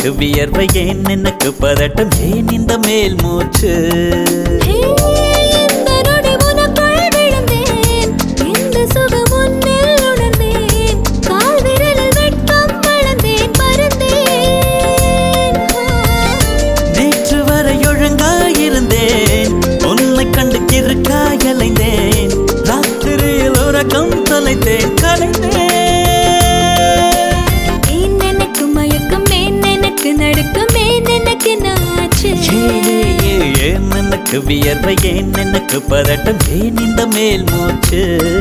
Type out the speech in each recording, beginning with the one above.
எனக்கு வியர்வை ஏன் எனக்கு பதட்டம் ஏன் இந்த மேல் மூச்சு நேற்று வரை ஒழுங்காயிருந்தேன் உன்னை கண்டு கிறுக்காயலைந்தேன் ராத்திரியில் உறக்கம் தொலைத்தேன் கலைந்தேன் ஏன் எனக்கு வியர்வை ஏன் எனக்கு பதட்டம் ஏன் இந்த மேல் மூச்சு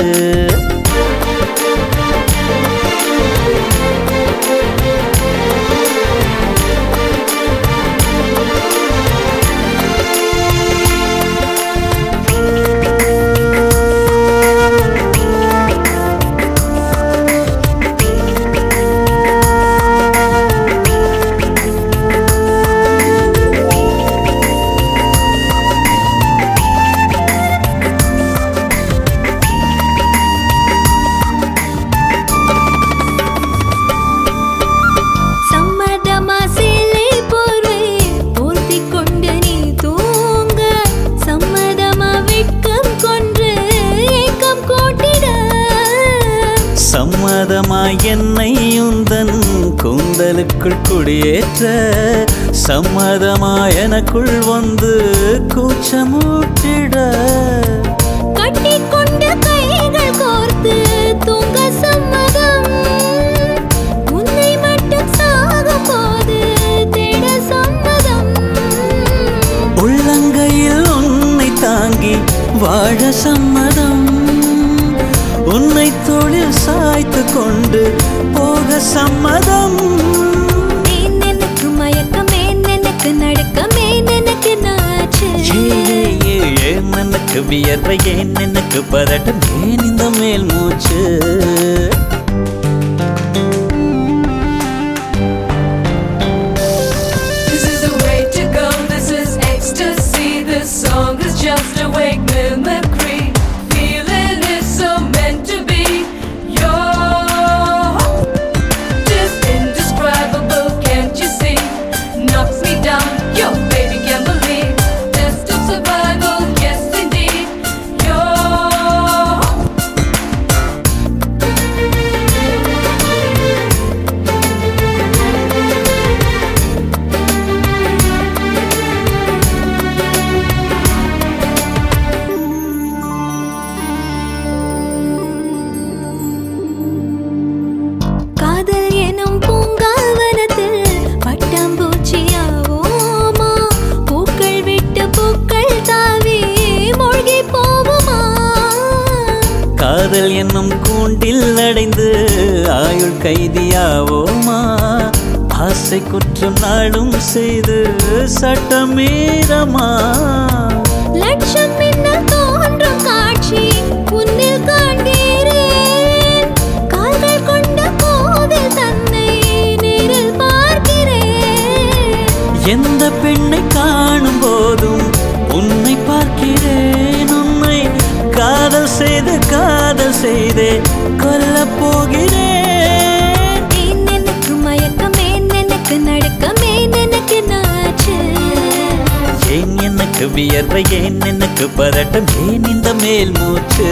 சம்மதமாய் என்னை உந்தன் கூந்தலுக்குள் குடியேற்ற சம்மதமாய் எனக்குள் வந்து கூச்சமூட்டிட கட்டிக்கொண்ட கைகள் கோர்த்து தூங்க சம்மதம் உன்னை மட்டும் சாகும் போது தேட சம்மதம் உள்ளங்கையில் உன்னை தாங்கி வாழ சம்மதம் உன்னை தோளில் சாய்த்து கொண்டு போக சம்மதம் எனக்கு மயக்கம் எனக்கு நடுக்கம் எனக்கு நாச்சு ஏன் எனக்கு வியர்வை ஏன் எனக்கு பதட்டம் ஏன் இந்த மேல் மூச்சு This is the way to go, this is ecstasy. This song is just a wake mimicry. Feeling is so meant to be. You're just indescribable, can't you see? Knocks me down, your baby can't believe. Test of survival, yes indeed. காதல் எனும் பூங்காவனத்தில் பட்டாம்பூச்சியாவோமா பூக்கள் விட்டு பூக்கள் தாவி மூழ்கி போவோமா காதல் என்னும் கூண்டில் அடைந்து ஆயுள் கைதியாவோமா ஆசை குற்றம் நாளும் செய்து சட்டமீறமா லட்சம் மின்னல் தோன்றும் காட்சி உன்னில் காண்கிறேன் கால்கள் கொண்ட கோவில் தன்னை நேரில் பார்க்கிறேன் எந்த பெண்ணை காணும் போதும் உன்னை பார்க்கிறேன் உன்னை காதல் செய்தே கொல்லப் போகிறேன் எனக்கு மயக்கம் எனக்கு நடுக்கம் எனக்கு நாச்சு ஏன் எனக்கு வியர்வை ஏன் எனக்கு பதட்டம் ஏன் இந்த மேல் மூச்சு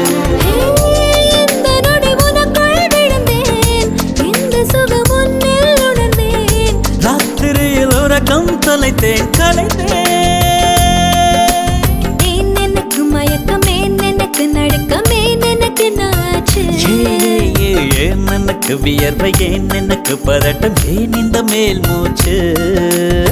இந்த நொடி உனக்குள் விழுந்தேன் இந்த சுகம் உன்னில் உணர்ந்தேன் ராத்திரியில் உறக்கம் தொலைத்தேன் கலைந்தேன் எனக்கு மயக்கம் எனக்கு நடுக்கம் எனக்கு நாச்சு ஏன் எனக்கு வியர்வை ஏன் எனக்கு பதட்டம் ஏன் இந்த மேல் மூச்சு